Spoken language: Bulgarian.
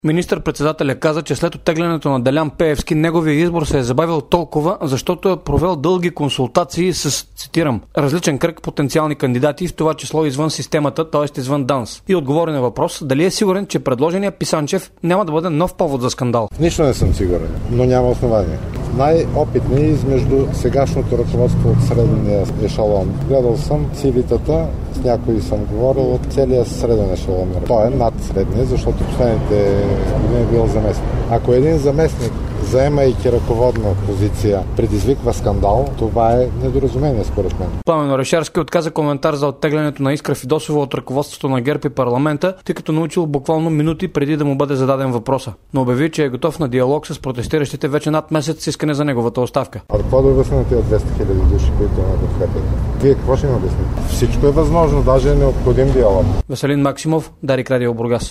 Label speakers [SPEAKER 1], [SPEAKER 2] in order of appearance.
[SPEAKER 1] Министър-председателя каза, че след оттеглянето на Делян Пеевски неговия избор се е забавил толкова, защото е провел дълги консултации с, цитирам, различен кръг потенциални кандидати, в това число извън системата, т.е. извън ДАНС. И отговори на въпрос дали е сигурен, че предложения Писанчев няма да бъде нов повод за скандал.
[SPEAKER 2] Нищо не съм сигурен, но няма основание. Най-опитни измежду сегашното ръководство от средния ешалон. Гледал съм CV-тата, с някои съм говорил от целия среден ешалон. Той е над средния, защото последните години е бил заместник. Ако един заместник, заемайки ръководна позиция, предизвиква скандал, това е недоразумение според мен.
[SPEAKER 1] Пламен Орешарски отказа коментар за оттеглянето на Искра Фидосова от ръководството на ГЕРБ и парламента, тъй като научил буквално минути преди да му бъде зададен въпроса. Но обяви, че е готов на диалог с протестиращите вече над месец с искане за неговата оставка.
[SPEAKER 2] А какво да обясня на тези 200 000 души, които ме подкрепят? Вие какво ще ми обясните? Всичко е възможно, даже е необходим диалог.
[SPEAKER 1] Веселин Максимов, Дарик Радио Бургас.